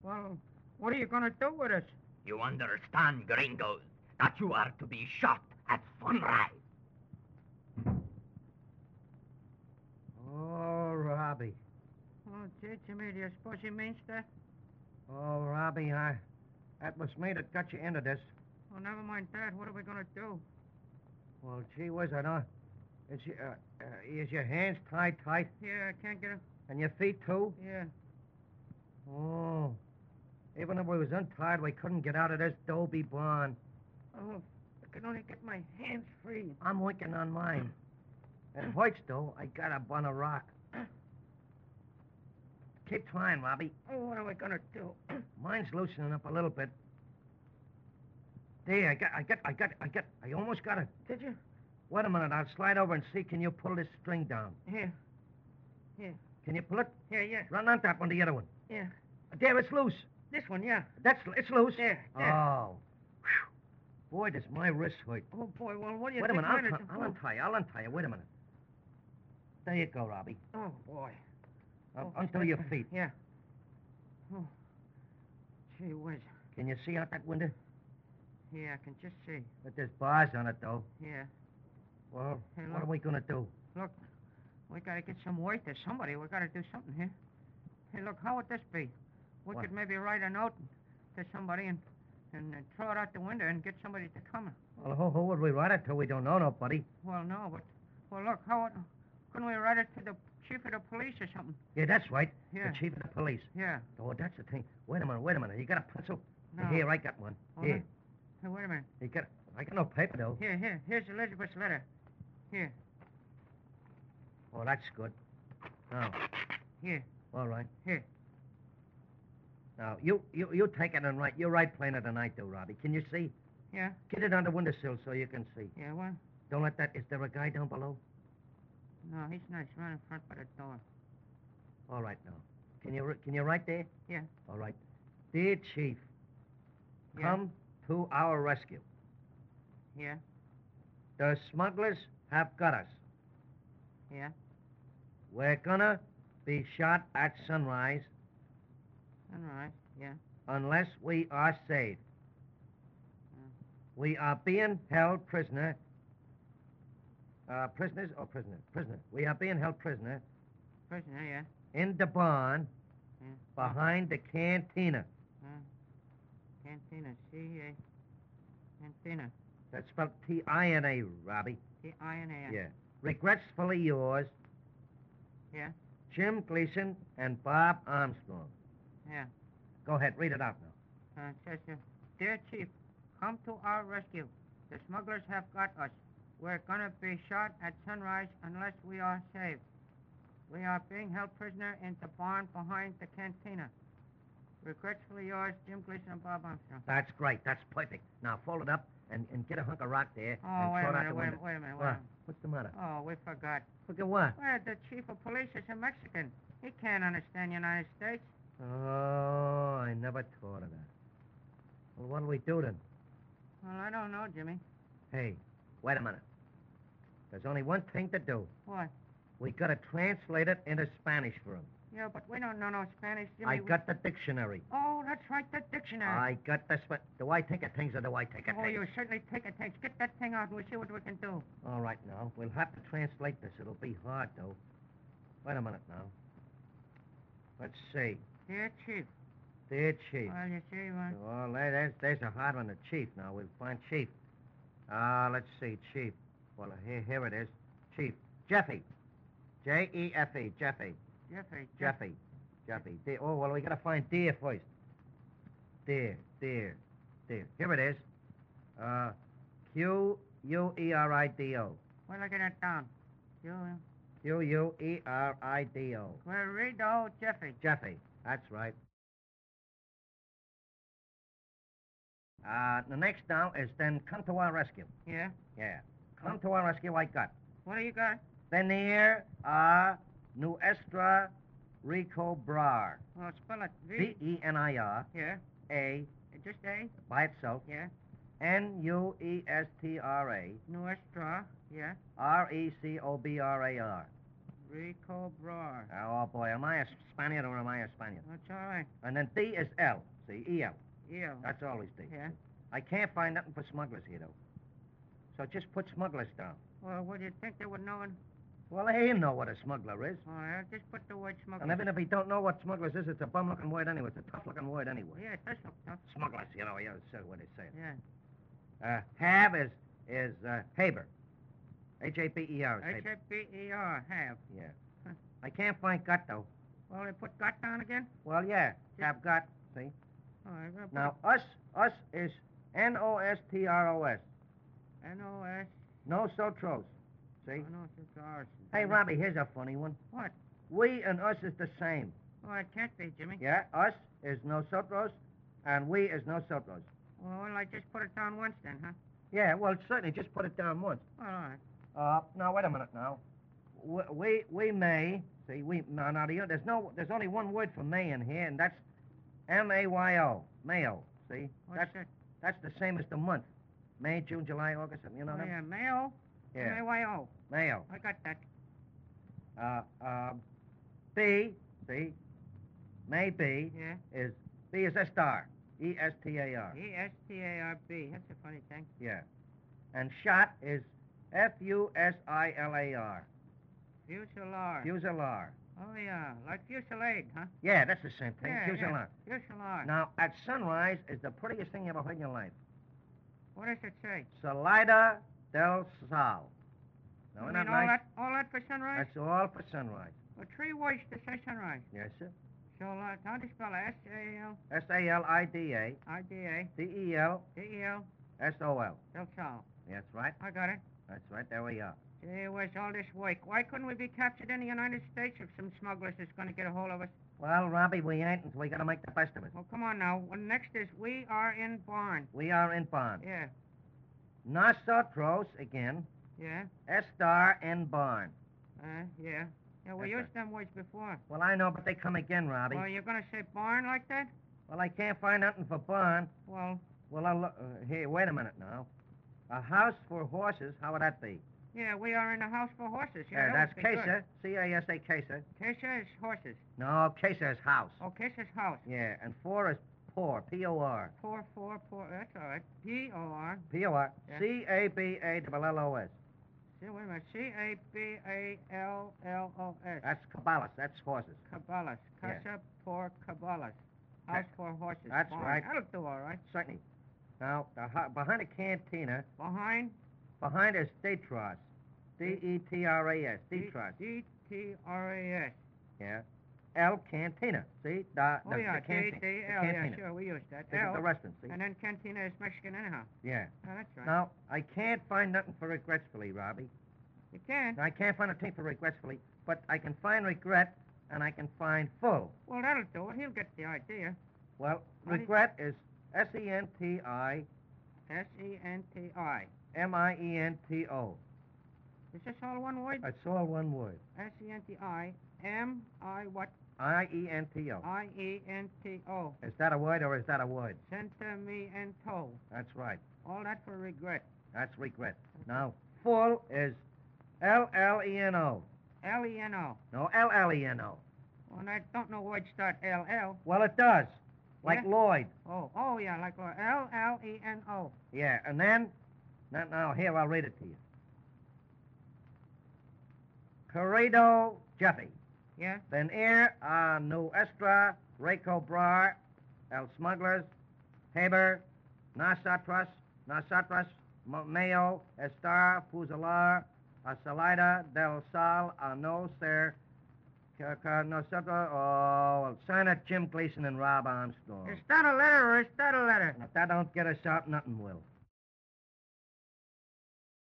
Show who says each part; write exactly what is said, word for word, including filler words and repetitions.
Speaker 1: Well, what are you going to do with us?
Speaker 2: You understand, gringos, that you are to be shot at sunrise.
Speaker 3: Oh, Robbie.
Speaker 1: Oh, gee, Jimmy, do you suppose he means that?
Speaker 3: Oh, Robbie, I... That was me that got you into this.
Speaker 1: Well, never mind that. What are we going to do?
Speaker 3: Well, gee whiz, I don't... Is, your, uh, uh, is your hands tied tight?
Speaker 1: Yeah, I can't get him.
Speaker 3: And your feet, too?
Speaker 1: Yeah.
Speaker 3: Oh. Even if we was untied, we couldn't get out of this Dobie barn.
Speaker 1: Oh, I can only get my hands free.
Speaker 3: I'm working on mine. It hurts, though. I got up on a rock. Keep trying, Robbie.
Speaker 1: Oh, what are we going to do?
Speaker 3: Mine's loosening up a little bit. There, I got, I got, I got, I got, I almost got it.
Speaker 1: Did you?
Speaker 3: Wait a minute, I'll slide over and see. Can you pull this string down?
Speaker 1: Here. Here.
Speaker 3: Can you pull it?
Speaker 1: Here, yeah.
Speaker 3: Run on top on the other one.
Speaker 1: Yeah.
Speaker 3: There, it's loose.
Speaker 1: This one, yeah.
Speaker 3: That's, it's loose.
Speaker 1: There, there.
Speaker 3: Oh. Whew. Boy, does my wrist hurt.
Speaker 1: Oh, boy, well, what do you
Speaker 3: Wait a
Speaker 1: think
Speaker 3: minute, I'll,
Speaker 1: mine is-
Speaker 3: t- I'll untie you, I'll untie you. Wait a minute. There you go, Robbie.
Speaker 1: Oh, boy.
Speaker 3: Up
Speaker 1: Oh,
Speaker 3: onto your
Speaker 1: that's-
Speaker 3: feet.
Speaker 1: Yeah. Oh. Gee whiz.
Speaker 3: Can you see out that window?
Speaker 1: Yeah, I can just see.
Speaker 3: But there's bars on it, though.
Speaker 1: Yeah.
Speaker 3: Well,
Speaker 1: Hey,
Speaker 3: what
Speaker 1: look.
Speaker 3: are we going to do?
Speaker 1: Look, we got to get some work to somebody. We got to do something here. Hey, look, how would this be? We
Speaker 3: What?
Speaker 1: could maybe write a note to somebody and and uh, throw it out the window and get somebody to come.
Speaker 3: Well, who, who would we write it to? We don't know nobody.
Speaker 1: Well, no, but well, look, how would, couldn't we write it to the chief of the police or something?
Speaker 3: Yeah, that's right.
Speaker 1: Yeah.
Speaker 3: The chief of the police.
Speaker 1: Yeah.
Speaker 3: Oh, that's the thing. Wait a minute, wait a minute. You got a pencil?
Speaker 1: No.
Speaker 3: Here, I got one.
Speaker 1: Oh,
Speaker 3: Here.
Speaker 1: Hey, wait a minute.
Speaker 3: You got... I got no paper, though.
Speaker 1: Here, here. Here's Elizabeth's letter. Here,
Speaker 3: Oh, that's good. Now,
Speaker 1: here,
Speaker 3: all right.
Speaker 1: here.
Speaker 3: Now, you, you, you take it and write. You write plainer than I do, Robbie. Can you see?
Speaker 1: Yeah,
Speaker 3: Get it on the windowsill so you can see.
Speaker 1: yeah. What?
Speaker 3: Don't let that... Is there a guy down below?
Speaker 1: No, he's not. He's right in front by the door.
Speaker 3: All right, now. Can you, ri- can you write there?
Speaker 1: Yeah.
Speaker 3: All right. Dear Chief,
Speaker 1: Yeah.
Speaker 3: come to our rescue.
Speaker 1: Yeah.
Speaker 3: The smugglers have got us.
Speaker 1: Yeah.
Speaker 3: We're gonna be shot at sunrise
Speaker 1: All right. Yeah.
Speaker 3: unless we are saved.
Speaker 1: Mm.
Speaker 3: We are being held prisoner. Uh, prisoners or prisoner? Prisoner. We are being held prisoner
Speaker 1: Prisoner. Yeah.
Speaker 3: in the barn
Speaker 1: Yeah.
Speaker 3: behind the cantina.
Speaker 1: Uh, cantina. C A. Cantina.
Speaker 3: That's spelled T I N A, Robbie.
Speaker 1: T I N A.
Speaker 3: Yeah. Regretfully yours,
Speaker 1: Yeah.
Speaker 3: Jim Gleason and Bob Armstrong.
Speaker 1: Yeah.
Speaker 3: Go ahead, read it out now.
Speaker 1: Uh, it says, uh, Dear Chief, come to our rescue. The smugglers have got us. We're gonna be shot at sunrise unless we are saved. We are being held prisoner in the barn behind the cantina. Regretfully yours, Jim Gleason and Bob Armstrong.
Speaker 3: That's great. That's perfect. Now fold it up and, and get a hunk of rock there.
Speaker 1: Oh,
Speaker 3: and
Speaker 1: wait
Speaker 3: throw
Speaker 1: a
Speaker 3: it out
Speaker 1: minute,
Speaker 3: the
Speaker 1: wait a
Speaker 3: window.
Speaker 1: minute, wait a minute, wait a
Speaker 3: What?
Speaker 1: minute.
Speaker 3: What's the matter?
Speaker 1: Oh, we forgot.
Speaker 3: Look at what?
Speaker 1: Well, the chief of police is a Mexican. He can't understand United States.
Speaker 3: Oh, I never thought of that. Well, what'll we do then?
Speaker 1: Well, I don't know, Jimmy.
Speaker 3: Hey, wait a minute. There's only one thing to do.
Speaker 1: What?
Speaker 3: We gotta translate it into Spanish for him.
Speaker 1: Yeah, but we don't know no Spanish, Jimmy.
Speaker 3: I got the dictionary.
Speaker 1: Oh, that's right, the dictionary.
Speaker 3: I got the sp- Do I take a things or do I take a
Speaker 1: Oh,
Speaker 3: things?
Speaker 1: you certainly take a take. Get that thing out and we'll see what we can do.
Speaker 3: All right, now. We'll have to translate this. It'll be hard, though. Wait a minute now. Let's see.
Speaker 1: Dear Chief.
Speaker 3: Dear Chief.
Speaker 1: Well, you see, well,
Speaker 3: Well, there- there's, there's a hard one, the Chief. Now, we'll find Chief. Ah, let's see, Chief. Well, here, here it is. Chief. Jeffy. J E F E, Jeffy.
Speaker 1: Jeffrey.
Speaker 3: Jeffy. Jeffy. Dear. Oh, well, we gotta find Dear first. Dear, Dear, Dear. Here it is. Uh, Q U E R I D O.
Speaker 1: Well, I get it down. You,
Speaker 3: Q U E R I D O.
Speaker 1: well, read old Jeffrey.
Speaker 3: Jeffy. That's right. Uh, the next now is then come to our rescue.
Speaker 1: Yeah?
Speaker 3: Yeah. Come to our rescue, I got.
Speaker 1: What do you got?
Speaker 3: Venir a nuestra recobrar.
Speaker 1: Well, spell it.
Speaker 3: V E N I R
Speaker 1: Yeah.
Speaker 3: A
Speaker 1: Just A?
Speaker 3: by itself.
Speaker 1: Yeah.
Speaker 3: N U E S T R A
Speaker 1: Nuestra. Yeah.
Speaker 3: R E C O B R A R.
Speaker 1: Recobrar.
Speaker 3: Oh, boy, am I a Spaniard or am I a Spaniard?
Speaker 1: That's all right.
Speaker 3: And then D is L. See, E L.
Speaker 1: Eel.
Speaker 3: That's always D.
Speaker 1: Yeah.
Speaker 3: I can't find nothing for smugglers here, though. So just put smugglers down.
Speaker 1: Well, what do you think they would know? It?
Speaker 3: Well, he know what a smuggler is.
Speaker 1: All right, just put the word smuggler.
Speaker 3: And even if he don't know what smugglers is, it's a bum-looking word anyway. It's a tough-looking word anyway.
Speaker 1: Yeah, it does look tough.
Speaker 3: Smugglers, you know, yeah, that's what they say.
Speaker 1: Yeah.
Speaker 3: Uh, have is, is uh, Haber. H A B E R. is
Speaker 1: H
Speaker 3: Haber.
Speaker 1: A B E R, have.
Speaker 3: Yeah.
Speaker 1: Huh.
Speaker 3: I can't find gut, though.
Speaker 1: Well, they put got down again?
Speaker 3: Well, yeah, have got, see?
Speaker 1: All right, we're gonna put
Speaker 3: Now, us, us is N O S T R O S.
Speaker 1: N O S.
Speaker 3: No sotros. See?
Speaker 1: I know it's ours.
Speaker 3: Hey, Robbie, here's a funny one.
Speaker 1: What?
Speaker 3: We and us is the same.
Speaker 1: Oh, it can't be, Jimmy.
Speaker 3: Yeah, us is nosotros, and we is nosotros.
Speaker 1: Well, I just put it down once then, huh?
Speaker 3: Yeah, well, certainly, just put it down once.
Speaker 1: Well, all right.
Speaker 3: Uh, now, wait a minute now. We, we, we may, see, we, no, no, the- there's no, there's only one word for may in here, and that's M A Y O, Mayo, see?
Speaker 1: What's
Speaker 3: That's,
Speaker 1: that?
Speaker 3: that's the same as the month. May, June, July, August, you know
Speaker 1: Oh,
Speaker 3: them?
Speaker 1: yeah, Mayo.
Speaker 3: Yeah,
Speaker 1: M A Y O.
Speaker 3: Mayo.
Speaker 1: I got that.
Speaker 3: Uh, uh, B, see, may be,
Speaker 1: Yeah.
Speaker 3: is, B is S-star, E S T A R.
Speaker 1: E S T A R B. That's a funny thing.
Speaker 3: Yeah. And shot is F U S I L A R.
Speaker 1: Fusillade.
Speaker 3: Fusillade.
Speaker 1: Oh, yeah. Like fusillade, huh?
Speaker 3: Yeah, that's the same thing.
Speaker 1: Yeah,
Speaker 3: Fusillade.
Speaker 1: yeah. Fusillade.
Speaker 3: Now, at sunrise is the prettiest thing you ever heard in your life.
Speaker 1: What does it say?
Speaker 3: Salida del Sal. Now,
Speaker 1: You
Speaker 3: isn't
Speaker 1: mean
Speaker 3: that
Speaker 1: all
Speaker 3: nice?
Speaker 1: that, all that for sunrise?
Speaker 3: That's all for sunrise.
Speaker 1: Well, three words to say sunrise.
Speaker 3: Yes, sir.
Speaker 1: So, uh, how do you spell it? S A L
Speaker 3: S A L I D A
Speaker 1: I D A
Speaker 3: D E L
Speaker 1: D E L
Speaker 3: S O L.
Speaker 1: Del Sal.
Speaker 3: That's right.
Speaker 1: I got it.
Speaker 3: That's right. There we are.
Speaker 1: Gee, where's all this work? Why couldn't we be captured in the United States if some smugglers is going to get a hold of us?
Speaker 3: Well, Robbie, we ain't, and we got to make the best of it.
Speaker 1: Well, come on now. Well, next is we are in barn.
Speaker 3: We are in barn.
Speaker 1: Yeah,
Speaker 3: Nosotros, again.
Speaker 1: yeah,
Speaker 3: S-star in barn.
Speaker 1: uh, yeah. Yeah, we
Speaker 3: That's
Speaker 1: used them words before.
Speaker 3: Well, I know, but they come again, Robbie.
Speaker 1: Well, you're going to say barn like that?
Speaker 3: Well, I can't find nothing for barn.
Speaker 1: Well,
Speaker 3: Well, I'll look. Uh, here, wait a minute now. A house for horses, how would that be?
Speaker 1: yeah, we are in a house for horses. Yeah,
Speaker 3: Uh,
Speaker 1: that
Speaker 3: that's
Speaker 1: would be good.
Speaker 3: Casa. C A S A, Casa.
Speaker 1: Casa is horses.
Speaker 3: No, Casa is house.
Speaker 1: Oh, Casa's house.
Speaker 3: Yeah, and four is poor. P O R.
Speaker 1: Four, four, four. That's all right. P O R.
Speaker 3: P O R.
Speaker 1: Yeah.
Speaker 3: C A B A L L O S.
Speaker 1: See, wait a minute. C A B A L L O S.
Speaker 3: That's Cabalas. That's horses.
Speaker 1: Cabalas.
Speaker 3: Yeah.
Speaker 1: Casa por Cabalas. House for horses.
Speaker 3: That's
Speaker 1: barn.
Speaker 3: right.
Speaker 1: That'll do all right.
Speaker 3: Certainly. Now, the, hu- behind the cantina,
Speaker 1: Behind.
Speaker 3: behind is Detros. D E T R A S. Detros.
Speaker 1: D T R A S.
Speaker 3: Yeah. L Cantina. See? The,
Speaker 1: Oh,
Speaker 3: the,
Speaker 1: yeah.
Speaker 3: the,
Speaker 1: D
Speaker 3: canti-
Speaker 1: D
Speaker 3: the
Speaker 1: L. Yeah,
Speaker 3: cantina.
Speaker 1: sure. We used that.
Speaker 3: This is
Speaker 1: L.
Speaker 3: the restaurant, see?
Speaker 1: And then Cantina is Mexican anyhow.
Speaker 3: Yeah.
Speaker 1: Oh, that's right.
Speaker 3: Now, I can't find nothing for regretsfully, Robbie.
Speaker 1: You can.
Speaker 3: I can't find a thing for regretfully, but I can find regret and I can find full.
Speaker 1: Well, that'll do it. He'll get the idea.
Speaker 3: Well,
Speaker 1: How do you-
Speaker 3: regret is S E N T I
Speaker 1: S E N T I.
Speaker 3: M I E N T O.
Speaker 1: Is this all one word?
Speaker 3: It's all one word.
Speaker 1: S E N T I M I what?
Speaker 3: I E N T O.
Speaker 1: I E N T O.
Speaker 3: Is that a word or is that a word?
Speaker 1: Sentimiento.
Speaker 3: That's right.
Speaker 1: All that for regret.
Speaker 3: That's regret. Now, full is L L E N O.
Speaker 1: L E N O.
Speaker 3: No, L L E N O.
Speaker 1: Well, and I don't know words start L L.
Speaker 3: Well, it does. Like
Speaker 1: Yeah?
Speaker 3: Lloyd.
Speaker 1: Oh, oh yeah, like L L E N O.
Speaker 3: Yeah, and then, now, now here, I'll read it to you. Corrido Jeffy.
Speaker 1: Yeah?
Speaker 3: Venir a nuestra recobrar el smugglers, Haber, nosotros, nosotros, Mayo, estar, fusilar, a salida del sal, a no ser, que, que nosotros, oh, sign it Jim Gleason and Rob Armstrong.
Speaker 1: Is that a letter or is that a letter?
Speaker 3: If that don't get us out, nothing will.